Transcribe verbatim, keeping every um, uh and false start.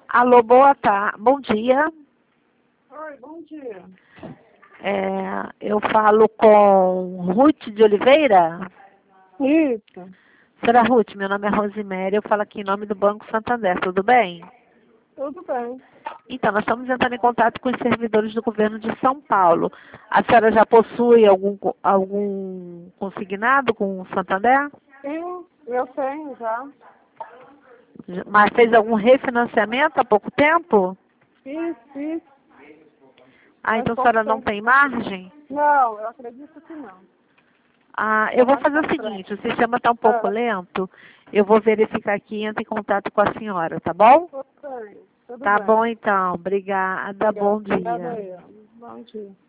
Alô, boa tarde. Bom dia. Oi, bom dia. É, eu falo com Ruth de Oliveira. Isso, Senhora Ruth, meu nome é Rosiméria, eu falo aqui em nome do Banco Santander, tudo bem? tudo bem. Então, nós estamos entrando em contato com os servidores do governo de São Paulo. A senhora já possui algum, co- algum consignado com o Santander? Sim, eu tenho já. Mas fez algum refinanciamento há pouco tempo? Fiz, fiz. Ah, Faz então a pouco senhora não tempo. tem margem? Não, eu acredito que não. Ah, eu Tá vou mais fazer pra o seguinte, o frente. sistema está um pouco Ah, lento, eu vou verificar aqui e entro em contato com a senhora, tá bom? tudo bem, tudo Tá bom bem. então, obrigada, Obrigada, bom obrigada dia. eu. Bom dia.